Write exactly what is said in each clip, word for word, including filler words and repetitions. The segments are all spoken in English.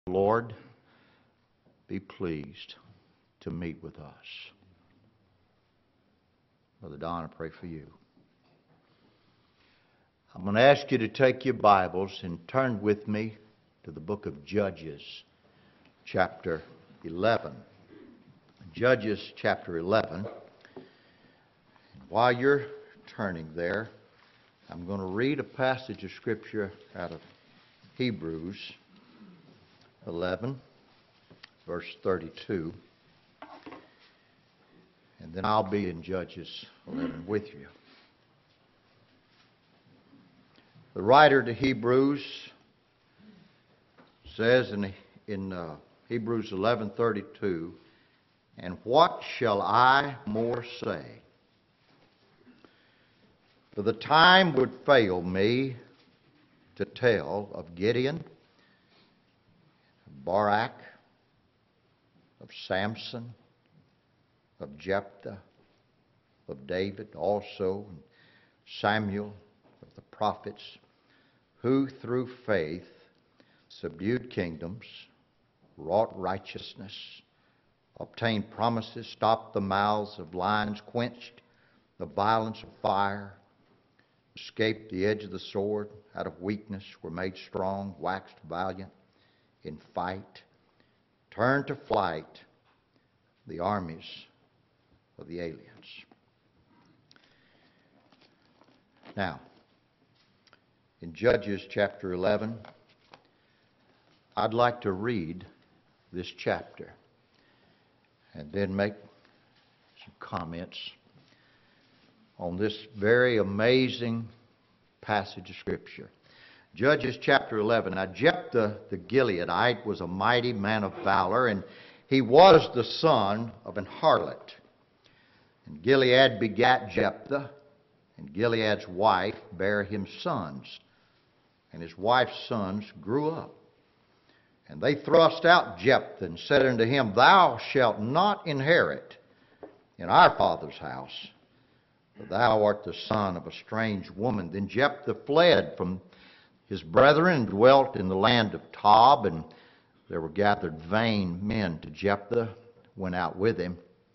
Lord, be pleased to meet with us. Brother Don, I pray for you. I'm going to ask you to take your Bibles and turn with me to the book of Judges, chapter eleven. Judges, chapter eleven. While you're turning there, I'm going to read a passage of Scripture out of Hebrews eleven, verse thirty-two. And then I'll be in Judges eleven with you. The writer to Hebrews says in, in uh, Hebrews eleven thirty-two, "And what shall I more say? For the time would fail me to tell of Gideon, of Barak, of Samson, of Jephthah, of David, also Samuel, of the prophets, who through faith subdued kingdoms, wrought righteousness, obtained promises, stopped the mouths of lions, quenched the violence of fire, escaped the edge of the sword, out of weakness were made strong, waxed valiant in fight, turned to flight the armies of the aliens." Now, in Judges chapter eleven, I'd like to read this chapter and then make some comments on this very amazing passage of Scripture. Judges chapter eleven. Now, Jephthah the Gileadite was a mighty man of valor, and he was the son of an harlot. And Gilead begat Jephthah, and Gilead's wife bare him sons. And his wife's sons grew up. And they thrust out Jephthah, and said unto him, "Thou shalt not inherit in our father's house, for thou art the son of a strange woman." Then Jephthah fled from his brethren and dwelt in the land of Tob, and there were gathered vain men to Jephthah, went out with him.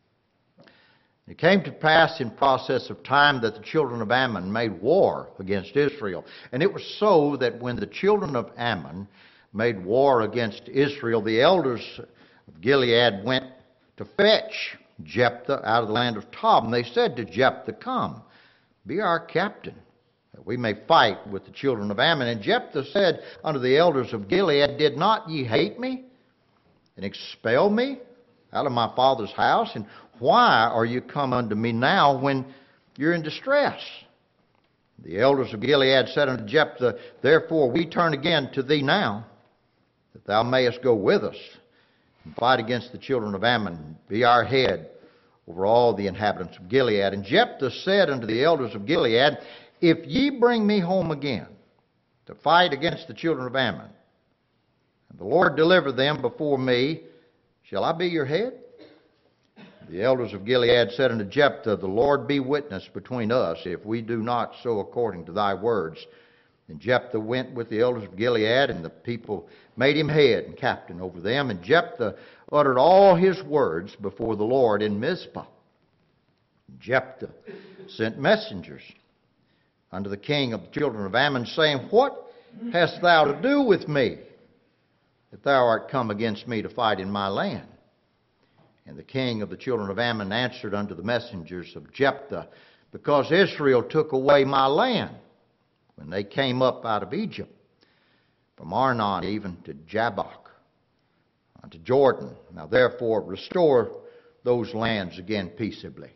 It came to pass in process of time that the children of Ammon made war against Israel. And it was so that when the children of Ammon made war against Israel, the elders of Gilead went to fetch Jephthah out of the land of Tob. And they said to Jephthah, "Come, be our captain, that we may fight with the children of Ammon." And Jephthah said unto the elders of Gilead, "Did not ye hate me and expel me out of my father's house? And why are you come unto me now when you're in distress?" The elders of Gilead said unto Jephthah, "Therefore we turn again to thee now, that thou mayest go with us and fight against the children of Ammon, be our head over all the inhabitants of Gilead." And Jephthah said unto the elders of Gilead, "If ye bring me home again to fight against the children of Ammon, and the Lord deliver them before me, shall I be your head?" The elders of Gilead said unto Jephthah, "The Lord be witness between us, if we do not so according to thy words." And Jephthah went with the elders of Gilead, and the people made him head and captain over them. And Jephthah uttered all his words before the Lord in Mizpah. Jephthah sent messengers unto the king of the children of Ammon, saying, "What hast thou to do with me, that thou art come against me to fight in my land?" And the king of the children of Ammon answered unto the messengers of Jephthah, "Because Israel took away my land when they came up out of Egypt, from Arnon even to Jabbok, unto Jordan. Now therefore restore those lands again peaceably."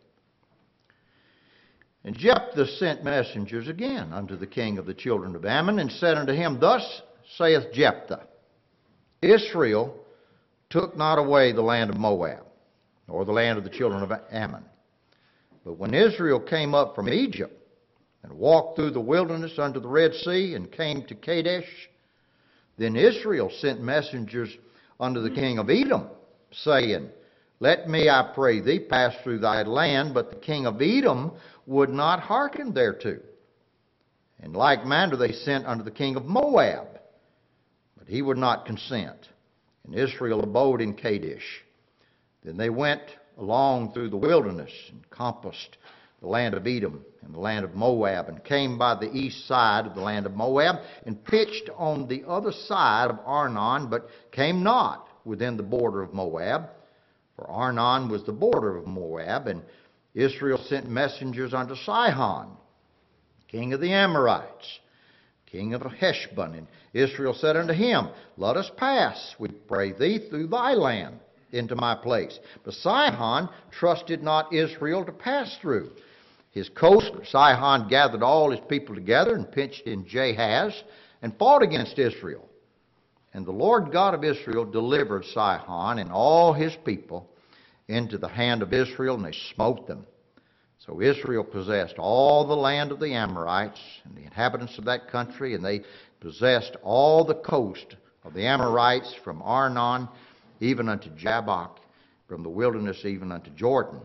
And Jephthah sent messengers again unto the king of the children of Ammon, and said unto him, "Thus saith Jephthah, Israel took not away the land of Moab, nor the land of the children of Ammon. But when Israel came up from Egypt, and walked through the wilderness unto the Red Sea, and came to Kadesh, then Israel sent messengers unto the king of Edom, saying, Let me, I pray thee, pass through thy land. But the king of Edom would not hearken thereto. In like manner they sent unto the king of Moab, but he would not consent. And Israel abode in Kadesh. Then they went along through the wilderness and compassed the land of Edom and the land of Moab, and came by the east side of the land of Moab, and pitched on the other side of Arnon, but came not within the border of Moab. For Arnon was the border of Moab, and Israel sent messengers unto Sihon, king of the Amorites, king of Heshbon. And Israel said unto him, Let us pass, we pray thee, through thy land into my place. But Sihon trusted not Israel to pass through. His coast, Sihon gathered all his people together and pitched in Jahaz and fought against Israel. And the Lord God of Israel delivered Sihon and all his people into the hand of Israel, and they smote them. So Israel possessed all the land of the Amorites and the inhabitants of that country, and they possessed all the coast of the Amorites from Arnon even unto Jabbok, from the wilderness even unto Jordan.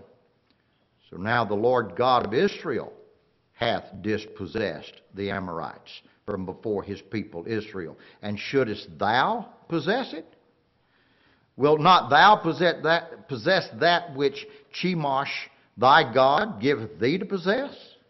So now the Lord God of Israel hath dispossessed the Amorites from before his people Israel. And shouldest thou possess it? Wilt not thou possess that, possess that which Chemosh thy God giveth thee to possess?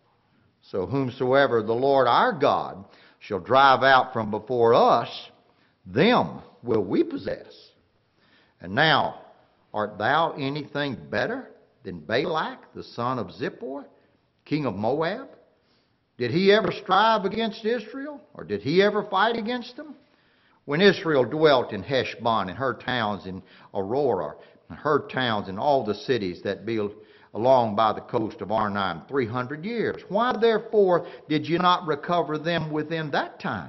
So whomsoever the Lord our God shall drive out from before us, them will we possess. And now, art thou anything better than Balak, the son of Zippor, king of Moab? Did he ever strive against Israel, or did he ever fight against them? When Israel dwelt in Heshbon and her towns in Aurora, and her towns and all the cities that be along by the coast of Arnon three hundred years, why therefore did you not recover them within that time?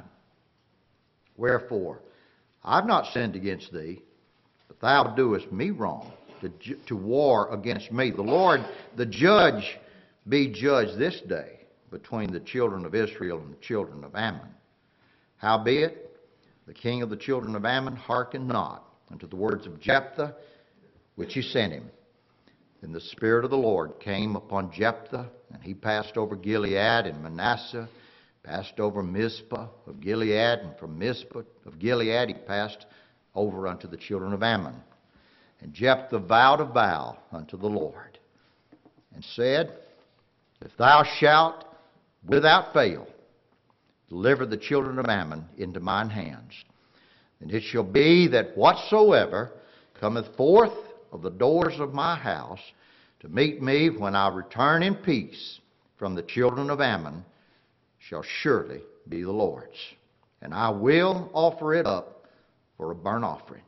Wherefore, I've not sinned against thee, but thou doest me wrong, to, to war against me. The Lord, the judge, be judge this day between the children of Israel and the children of Ammon. Howbeit, the king of the children of Ammon hearkened not unto the words of Jephthah, which he sent him. Then the Spirit of the Lord came upon Jephthah, and he passed over Gilead, and Manasseh passed over Mizpah of Gilead, and from Mizpah of Gilead he passed over unto the children of Ammon. And Jephthah vowed a vow unto the Lord, and said, If thou shalt without fail deliver the children of Ammon into mine hands, then it shall be that whatsoever cometh forth of the doors of my house to meet me when I return in peace from the children of Ammon shall surely be the Lord's, and I will offer it up for a burnt offering.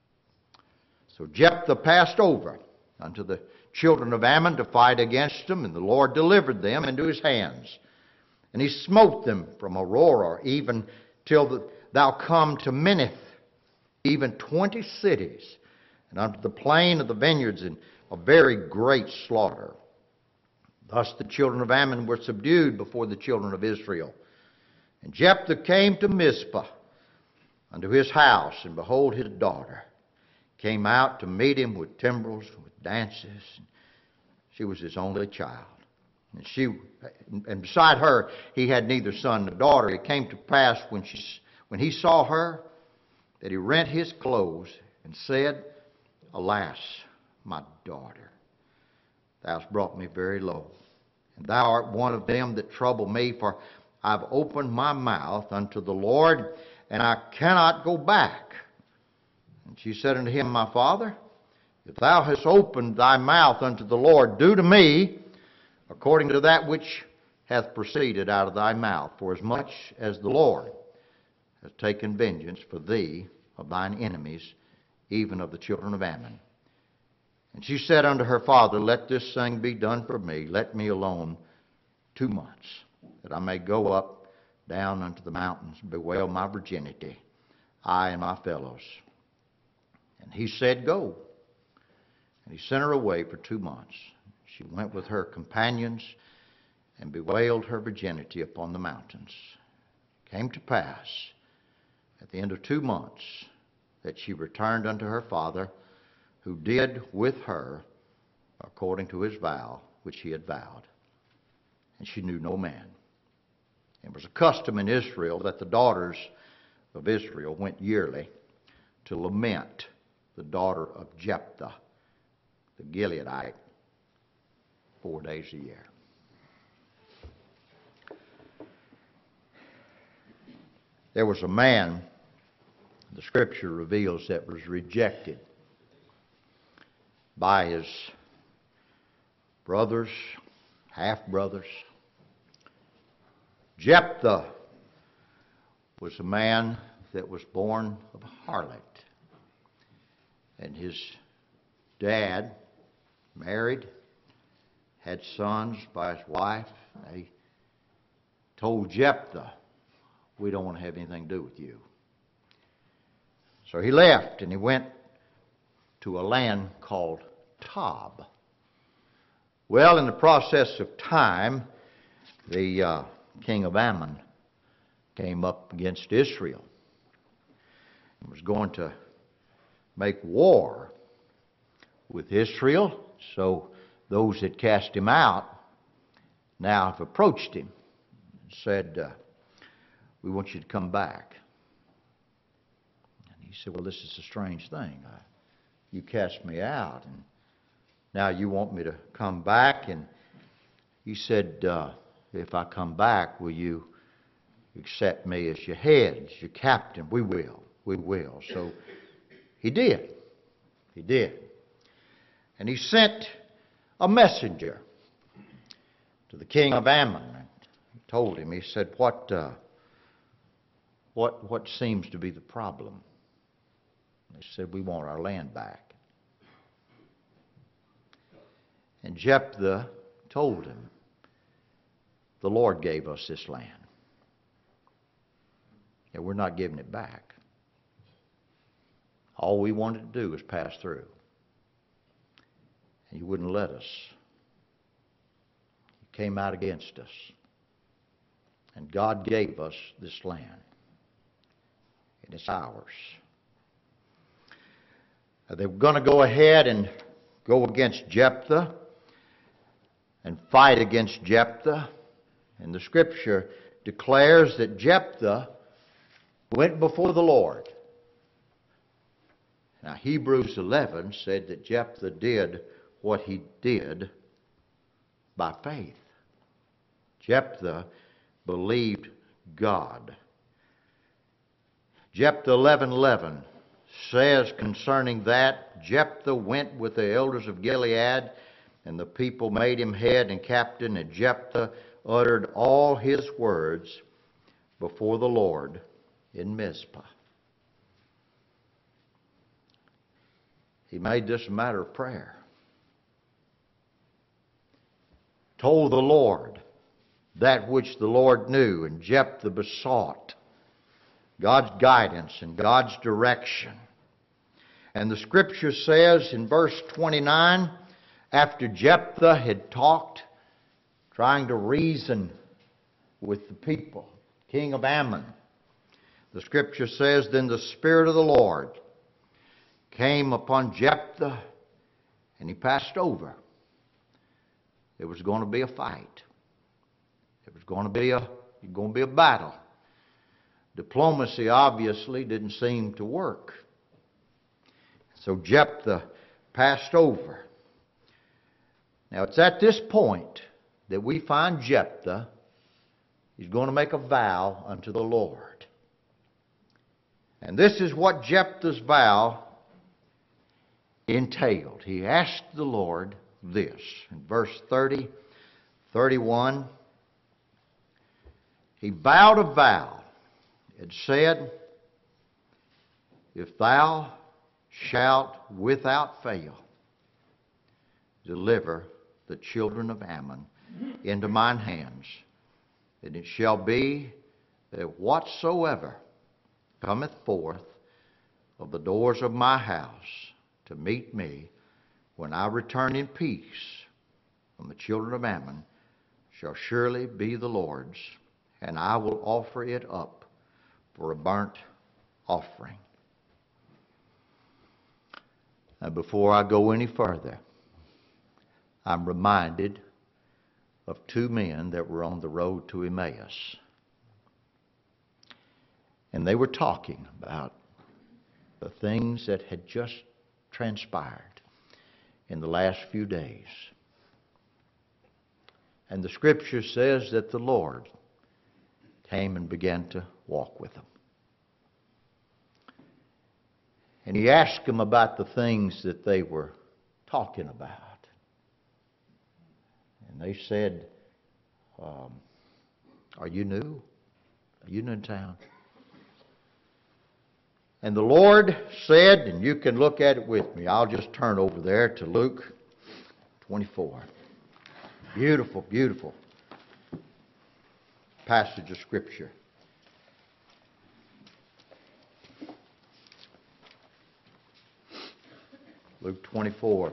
So Jephthah passed over unto the children of Ammon to fight against them, and the Lord delivered them into his hands. And he smote them from Aurora even till the, thou come to Minnith, even twenty cities, and unto the plain of the vineyards, in a very great slaughter. Thus the children of Ammon were subdued before the children of Israel. And Jephthah came to Mizpah unto his house, and behold, his daughter came out to meet him with timbrels, with dances. She was his only child. And she, and beside her, he had neither son nor daughter. It came to pass when she, when he saw her, that he rent his clothes and said, Alas, my daughter, thou hast brought me very low, and thou art one of them that trouble me, for I've opened my mouth unto the Lord, and I cannot go back. And she said unto him, My father, if thou hast opened thy mouth unto the Lord, do to me according to that which hath proceeded out of thy mouth, for as much as the Lord hath taken vengeance for thee of thine enemies, even of the children of Ammon. And she said unto her father, Let this thing be done for me. Let me alone two months, that I may go up down unto the mountains, and bewail my virginity, I and my fellows. And he said, Go. And he sent her away for two months. She went with her companions and bewailed her virginity upon the mountains. It came to pass at the end of two months that she returned unto her father, who did with her according to his vow which he had vowed. And she knew no man. It was a custom in Israel that the daughters of Israel went yearly to lament the daughter of Jephthah, the Gileadite, four days a year. There was a man, the Scripture reveals, that was rejected by his brothers, half-brothers. Jephthah was a man that was born of a harlot. And his dad married, had sons by his wife. They told Jephthah, "We don't want to have anything to do with you." So he left and he went to a land called Tob. Well, in the process of time, the uh, king of Ammon came up against Israel and was going to make war with Israel. So those that cast him out now have approached him and said, uh, "We want you to come back." And he said, "Well, this is a strange thing. I, you cast me out, and now you want me to come back?" And he said, uh, "If I come back, will you accept me as your head, as your captain?" "We will, we will." So he did. He did. And he sent a messenger to the king of Ammon. He told him, he said, what, uh, what, what seems to be the problem?" He said, "We want our land back." And Jephthah told him, "The Lord gave us this land, and we're not giving it back. All we wanted to do was pass through, and you wouldn't let us. You came out against us, and God gave us this land, and it's ours." Now, they were going to go ahead and go against Jephthah and fight against Jephthah. And the Scripture declares that Jephthah went before the Lord. Now, Hebrews eleven said that Jephthah did what he did by faith. Jephthah believed God. Jephthah eleven eleven says concerning that, "Jephthah went with the elders of Gilead, and the people made him head and captain, and Jephthah uttered all his words before the Lord in Mizpah." He made this a matter of prayer. Told the Lord that which the Lord knew, and Jephthah besought God's guidance and God's direction. And the Scripture says in verse twenty-nine, after Jephthah had talked, trying to reason with the people, king of Ammon, the Scripture says, "Then the Spirit of the Lord came upon Jephthah, and he passed over." There was going to be a fight. There was going to be a, going to be a battle. Diplomacy obviously didn't seem to work. So Jephthah passed over. Now it's at this point that we find Jephthah is going to make a vow unto the Lord. And this is what Jephthah's vow entailed. He asked the Lord this. In verse thirty, thirty-one, he vowed a vow and said, "If thou shalt without fail deliver the children of Ammon into mine hands, then it shall be that whatsoever cometh forth of the doors of my house to meet me when I return in peace from the children of Ammon shall surely be the Lord's, and I will offer it up for a burnt offering." Now, before I go any further, I'm reminded of two men that were on the road to Emmaus. And they were talking about the things that had just transpired in the last few days. And the Scripture says that the Lord came and began to walk with them. And He asked them about the things that they were talking about. And they said, um, are you new? Are you new in town? And the Lord said, and you can look at it with me, I'll just turn over there to Luke twenty-four. Beautiful, beautiful passage of Scripture. Luke twenty-four.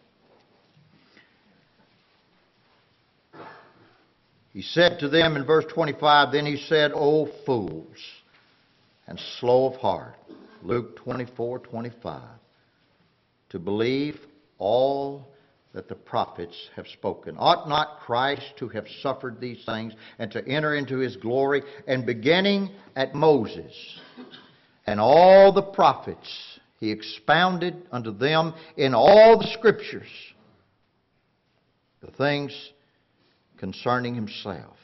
He said to them in verse twenty-five, then He said, O fools, and slow of heart. Luke twenty-four, twenty-five. To believe all that the prophets have spoken. Ought not Christ to have suffered these things and to enter into His glory? And beginning at Moses and all the prophets, He expounded unto them in all the Scriptures the things concerning Himself.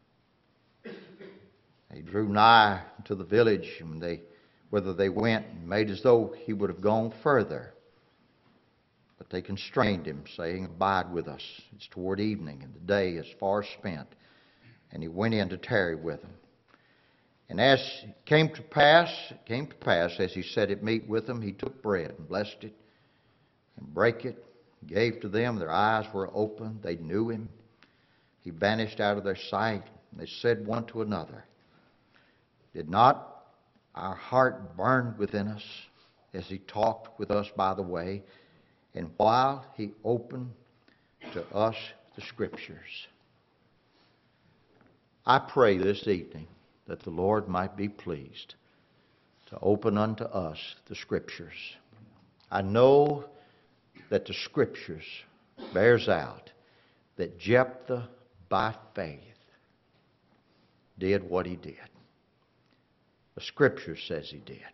He drew nigh to the village, and they, whether they went, and made as though He would have gone further. But they constrained Him, saying, abide with us. It's toward evening, and the day is far spent. And He went in to tarry with them. And as it came to pass, it came to pass, as He sat at meat with them, He took bread and blessed it, and brake it, gave to them. Their eyes were opened. They knew Him. He vanished out of their sight. And they said one to another, did not our heart burn within us as He talked with us by the way, and while He opened to us the Scriptures? I pray this evening that the Lord might be pleased to open unto us the Scriptures. I know that the Scriptures bears out that Jephthah by faith did what he did. The Scripture says he did.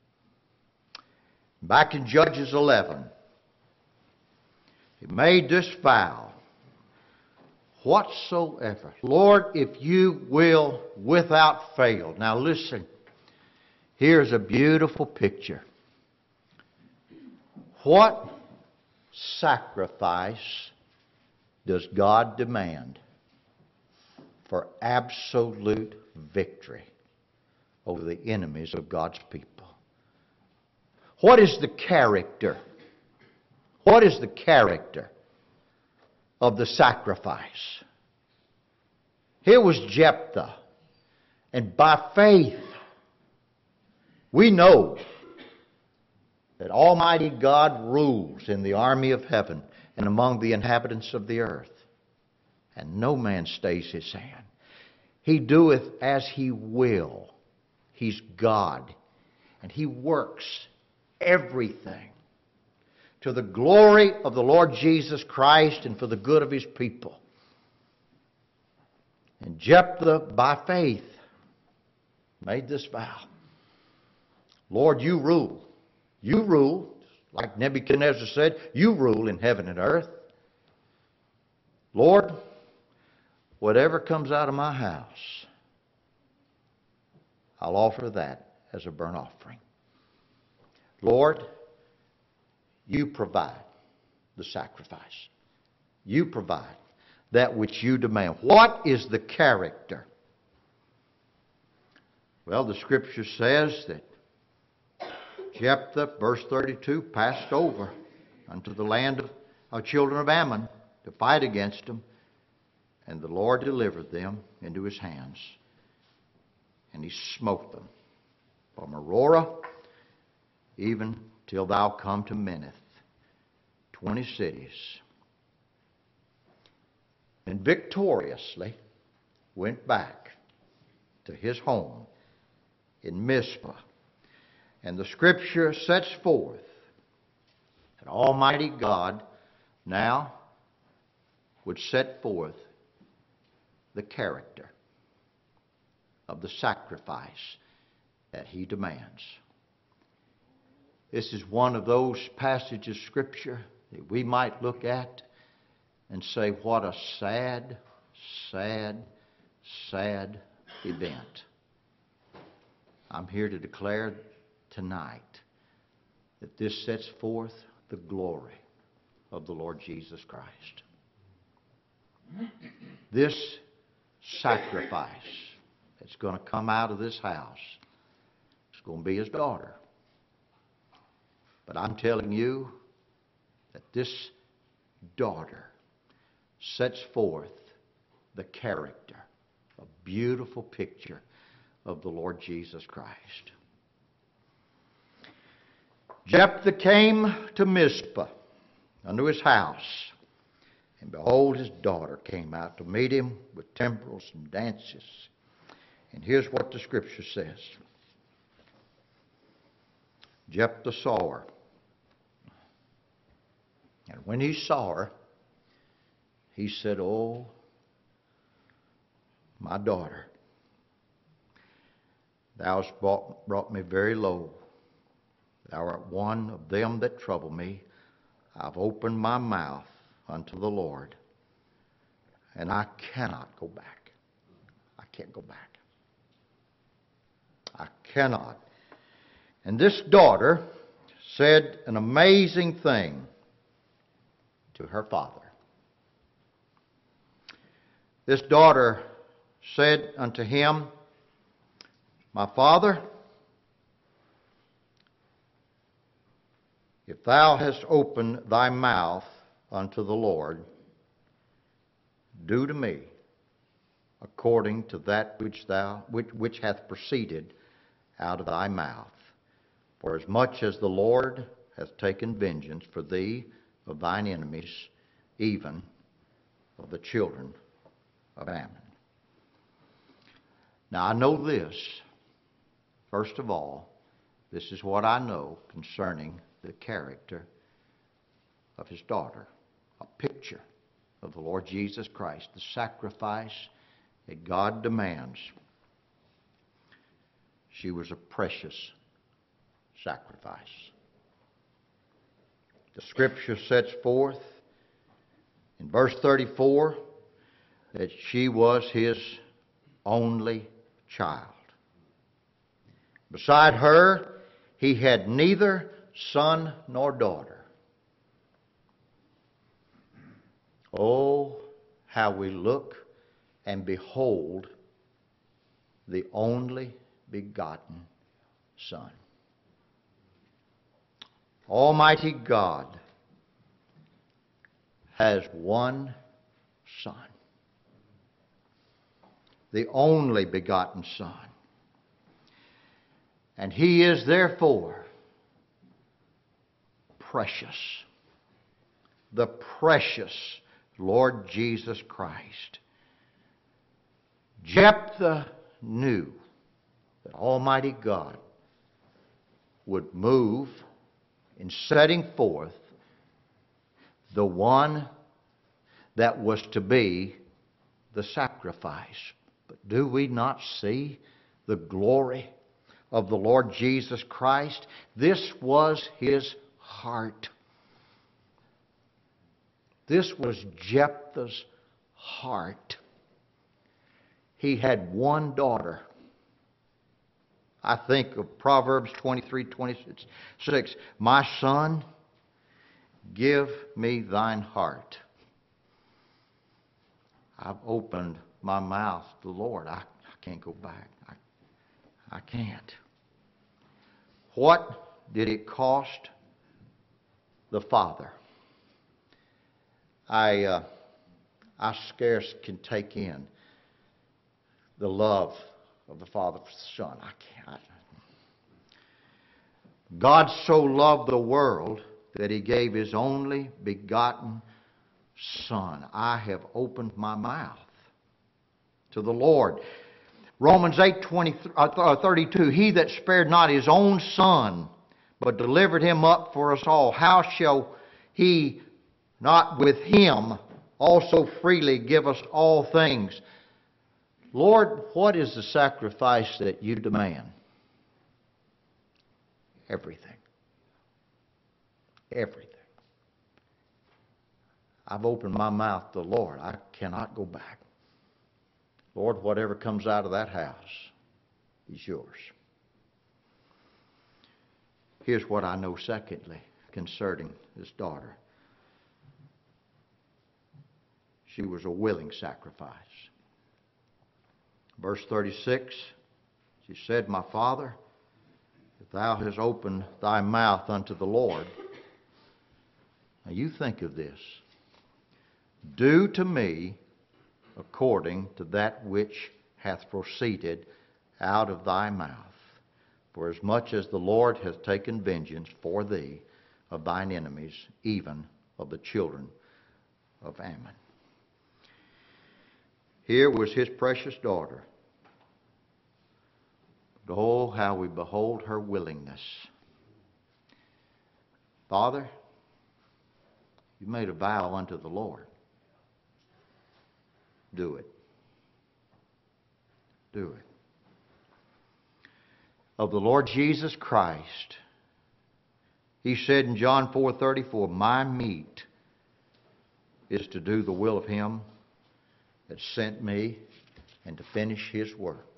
Back in Judges eleven, he made this vow, whatsoever, Lord, if you will, without fail. Now listen, here's a beautiful picture. What sacrifice does God demand for absolute victory over the enemies of God's people? What is the character? What is the character of the sacrifice? Here was Jephthah, and by faith, we know that Almighty God rules in the army of heaven and among the inhabitants of the earth, and no man stays His hand. He doeth as He will. He's God, and He works everything to the glory of the Lord Jesus Christ and for the good of His people. And Jephthah, by faith, made this vow. Lord, you rule. You rule. Like Nebuchadnezzar said, you rule in heaven and earth. Lord, whatever comes out of my house, I'll offer that as a burnt offering. Lord, you provide the sacrifice. You provide that which you demand. What is the character? Well, the Scripture says that Jephthah, verse thirty-two, passed over unto the land of, of children of Ammon to fight against them, and the Lord delivered them into his hands, and he smote them from Aurora even till thou come to Minnith, twenty cities, and victoriously went back to his home in Mizpah. And the Scripture sets forth that Almighty God now would set forth the character of the sacrifice that He demands. This is one of those passages of Scripture that we might look at and say, what a sad, sad, sad event. I'm here to declare tonight that this sets forth the glory of the Lord Jesus Christ. This sacrifice that's going to come out of this house is going to be His daughter. But I'm telling you that this daughter sets forth the character, a beautiful picture of the Lord Jesus Christ. Jephthah came to Mizpah unto his house, and behold, his daughter came out to meet him with timbrels and dances. And here's what the Scripture says. Jephthah saw her. And when he saw her, he said, "Oh, my daughter, thou hast brought, brought me very low. Thou art one of them that trouble me. I've opened my mouth unto the Lord, and I cannot go back." I can't go back. I cannot. And this daughter said an amazing thing to her father. This daughter said unto him, "My father, if thou hast opened thy mouth unto the Lord, do to me according to that which thou which, which hath proceeded out of thy mouth. For as much as the Lord hath taken vengeance for thee of thine enemies, even of the children of Ammon." Now I know this. First of all, this is what I know concerning the character of his daughter. A picture of the Lord Jesus Christ, the sacrifice that God demands. She was a precious sacrifice. The Scripture sets forth in verse thirty-four that she was his only child. Beside her, he had neither son nor daughter. Oh, how we look and behold the only begotten Son. Almighty God has one Son, the only begotten Son. And He is therefore precious, the precious Lord Jesus Christ. Jephthah knew that Almighty God would move in setting forth the one that was to be the sacrifice. But do we not see the glory of the Lord Jesus Christ? This was His heart. This was Jephthah's heart. He had one daughter. I think of Proverbs twenty-three twenty-six. My son, give me thine heart. I've opened my mouth to the Lord. I, I can't go back. I, I can't. What did it cost the father? I, uh, I scarce can take in the love of the Father for the Son. I can't. God so loved the world that He gave His only begotten Son. I have opened my mouth to the Lord. Romans eight thirty-two, He that spared not His own Son, but delivered Him up for us all, how shall He not with Him also freely give us all things? Lord, what is the sacrifice that you demand? Everything. everything. I've opened my mouth to the Lord. I cannot go back. Lord, whatever comes out of that house is yours. Here's what I know secondly concerning this daughter. She was a willing sacrifice. Verse thirty-six, she said, My father, if thou hast opened thy mouth unto the Lord. Now you think of this. Do to me according to that which hath proceeded out of thy mouth. For as much as the Lord hath taken vengeance for thee of thine enemies, even of the children of Ammon. Here was his precious daughter. But oh, how we behold her willingness. Father, you made a vow unto the Lord. Do it. Do it. Of the Lord Jesus Christ, he said in John four thirty-four, My meat is to do the will of him that sent me and to finish his work.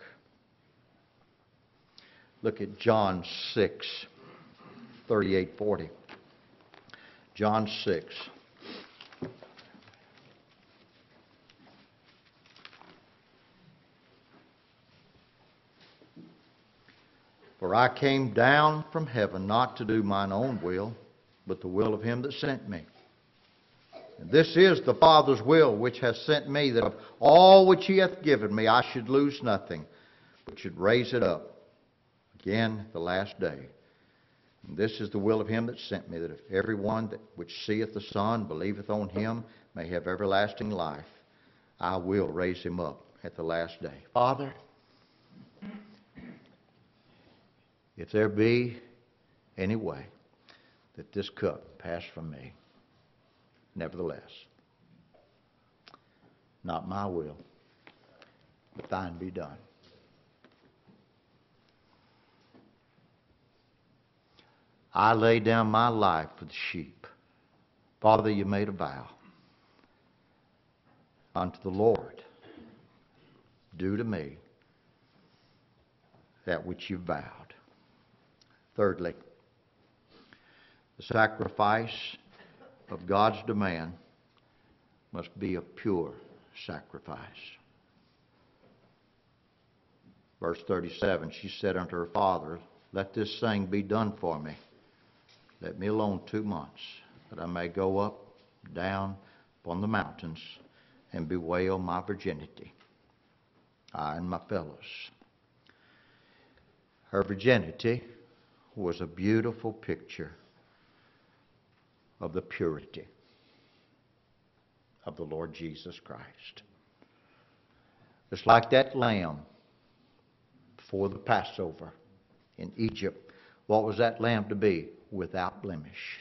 Look at John six thirty-eight forty. John six. For I came down from heaven not to do mine own will, but the will of him that sent me. And this is the Father's will which hath sent me, that of all which he hath given me I should lose nothing, but should raise it up again the last day. And this is the will of him that sent me, that if every one that which seeth the Son believeth on him may have everlasting life, I will raise him up at the last day. Father, if there be any way that this cup pass from me, nevertheless, not my will, but thine be done. I lay down my life for the sheep. Father, you made a vow unto the Lord. Do to me that which you vowed. Thirdly, the sacrifice of God's demand must be a pure sacrifice. Verse thirty-seven, she said unto her father, Let this thing be done for me. Let me alone two months, that I may go up, down upon the mountains, and bewail my virginity, I and my fellows. Her virginity was a beautiful picture of the purity of the Lord Jesus Christ. It's like that lamb before the Passover in Egypt. What was that lamb to be? Without blemish.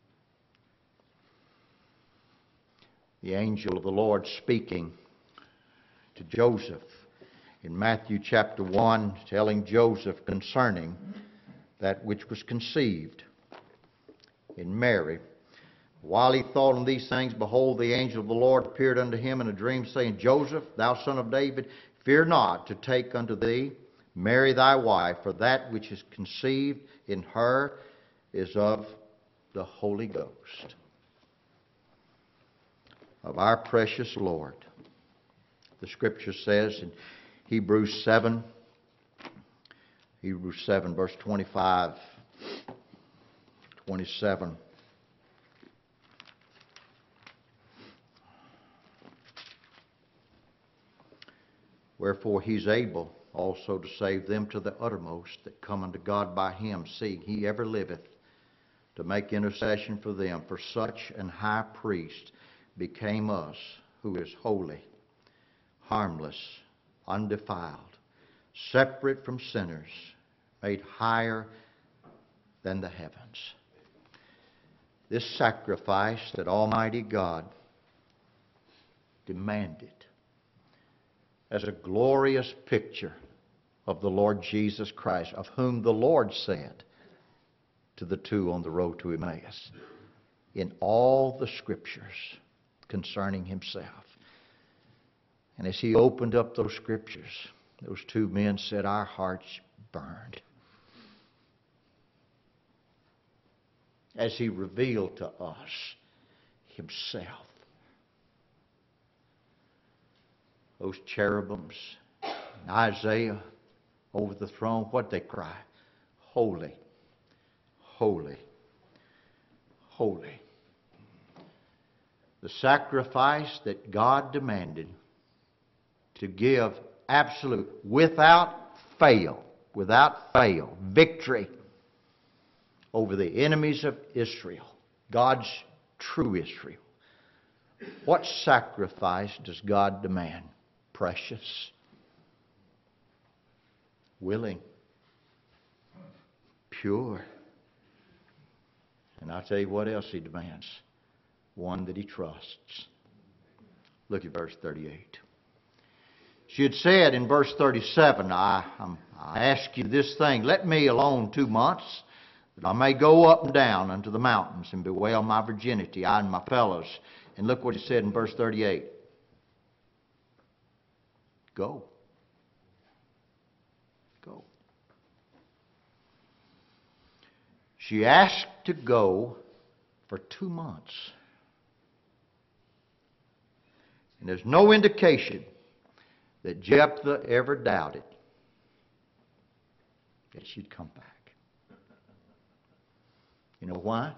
The angel of the Lord speaking to Joseph in Matthew chapter one, telling Joseph concerning that which was conceived in Mary. While he thought on these things, behold, the angel of the Lord appeared unto him in a dream, saying, Joseph, thou son of David, fear not to take unto thee Mary thy wife, for that which is conceived in her is of the Holy Ghost. Of our precious Lord. The Scripture says in Hebrews seven, Hebrews seven, verse twenty-five, twenty-seven. Wherefore he's able also to save them to the uttermost that come unto God by him, seeing he ever liveth to make intercession for them. For such an high priest became us, who is holy, harmless, undefiled, separate from sinners, made higher than the heavens. This sacrifice that Almighty God demanded as a glorious picture of the Lord Jesus Christ, of whom the Lord said to the two on the road to Emmaus, in all the Scriptures concerning himself. And as he opened up those Scriptures, those two men said, our hearts burned. As he revealed to us himself. Those cherubims, and Isaiah over the throne, what they cry? Holy, holy, holy. The sacrifice that God demanded to give absolute, without fail, without fail, victory over the enemies of Israel, God's true Israel. What sacrifice does God demand? Precious, willing, pure. And I'll tell you what else he demands. One that he trusts. Look at verse thirty-eight. She had said in verse thirty-seven, I, I ask you this thing, let me alone two months, that I may go up and down unto the mountains and bewail my virginity, I and my fellows. And look what he said in verse thirty-eight. Go. Go. She asked to go for two months. And there's no indication that Jephthah ever doubted that she'd come back. You know why?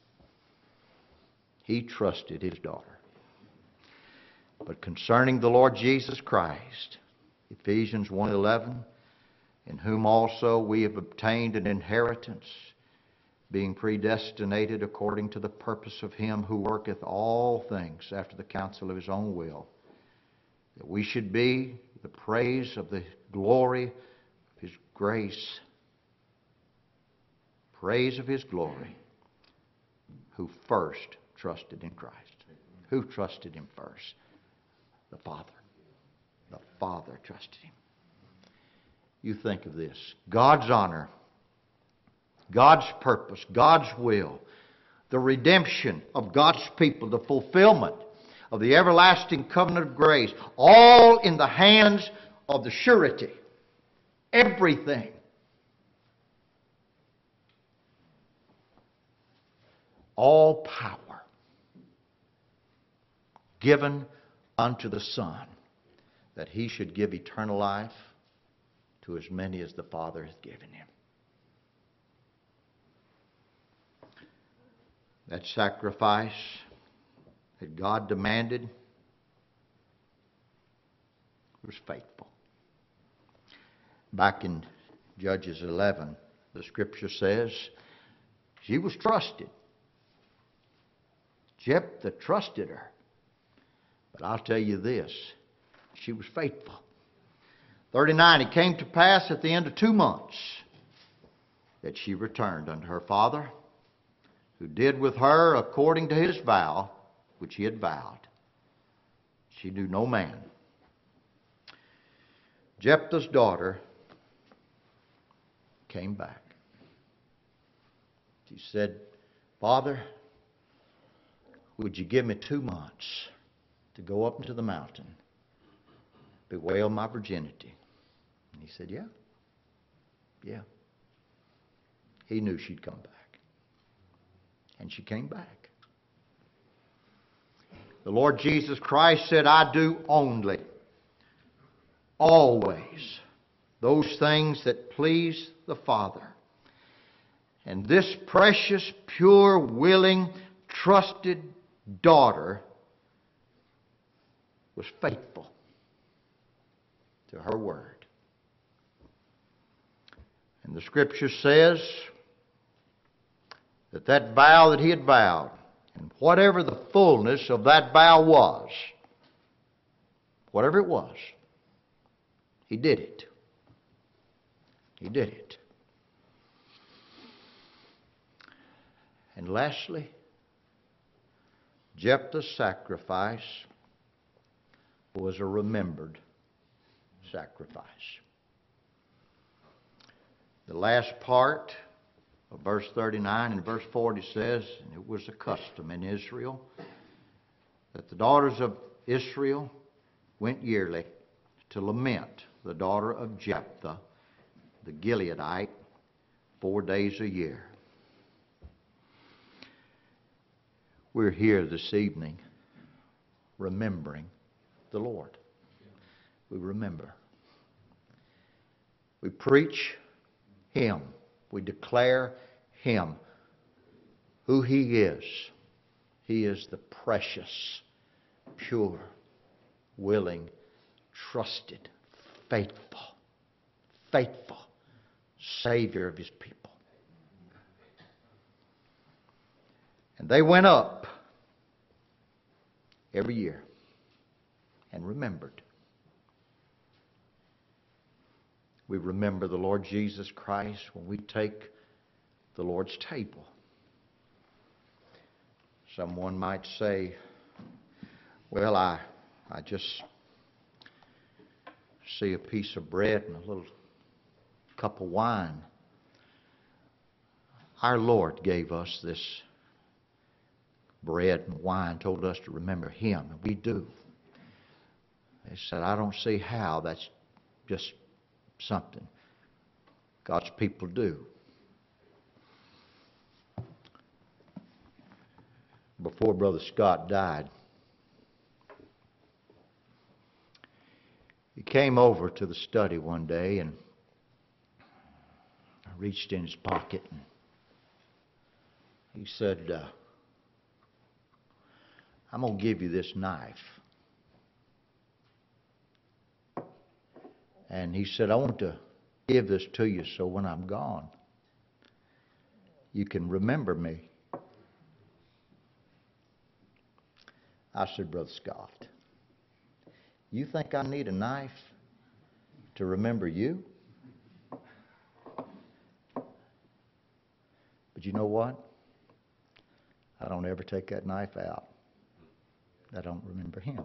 He trusted his daughter. But concerning the Lord Jesus Christ, Ephesians one eleven, in whom also we have obtained an inheritance, being predestinated according to the purpose of him who worketh all things after the counsel of his own will, that we should be the praise of the glory of his grace, praise of his glory, who first trusted in Christ. Who trusted him first? The Father. The Father trusted him. You think of this. God's honor, God's purpose, God's will, the redemption of God's people, the fulfillment of the everlasting covenant of grace, all in the hands of the surety. Everything. All power given unto the Son, that he should give eternal life to as many as the Father hath given him. That sacrifice that God demanded was faithful. Back in Judges eleven, the Scripture says she was trusted. Jephthah trusted her. But I'll tell you this, she was faithful. thirty-nine, it came to pass at the end of two months that she returned unto her father, who did with her according to his vow, which he had vowed. She knew no man. Jephthah's daughter came back. She said, Father, would you give me two months to go up into the mountain, bewail my virginity? And he said, yeah. Yeah. He knew she'd come back. And she came back. The Lord Jesus Christ said, I do only, always, those things that please the Father. And this precious, pure, willing, trusted daughter was faithful to her word. And the Scripture says that that vow that he had vowed, and whatever the fullness of that vow was, whatever it was, he did it. He did it. And lastly, Jephthah's sacrifice was a remembered sacrifice. The last part Well, verse thirty-nine and verse forty says, and it was a custom in Israel that the daughters of Israel went yearly to lament the daughter of Jephthah, the Gileadite, four days a year. We're here this evening remembering the Lord. We remember. We preach Him. We declare Him, who He is. He is the precious, pure, willing, trusted, faithful, faithful Savior of His people. And they went up every year and remembered. We remember the Lord Jesus Christ when we take the Lord's table. Someone might say, well, I, I just see a piece of bread and a little cup of wine. Our Lord gave us this bread and wine, told us to remember Him, and we do. They said, I don't see how that's just something God's people do. Before Brother Scott died, he came over to the study one day and reached in his pocket and he said, uh, I'm going to give you this knife. And he said, I want to give this to you so when I'm gone, you can remember me. I said, Brother Scott, you think I need a knife to remember you? But you know what? I don't ever take that knife out. I don't remember Him.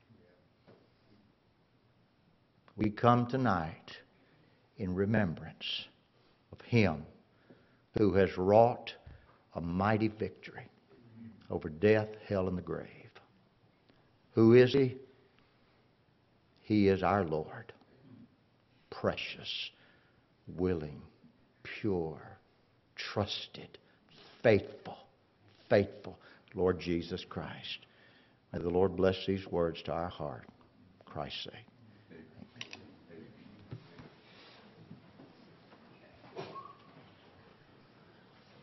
We come tonight in remembrance of Him who has wrought a mighty victory over death, hell, and the grave. Who is He? He is our Lord. Precious, willing, pure, trusted, faithful, faithful Lord Jesus Christ. May the Lord bless these words to our heart. For Christ's sake.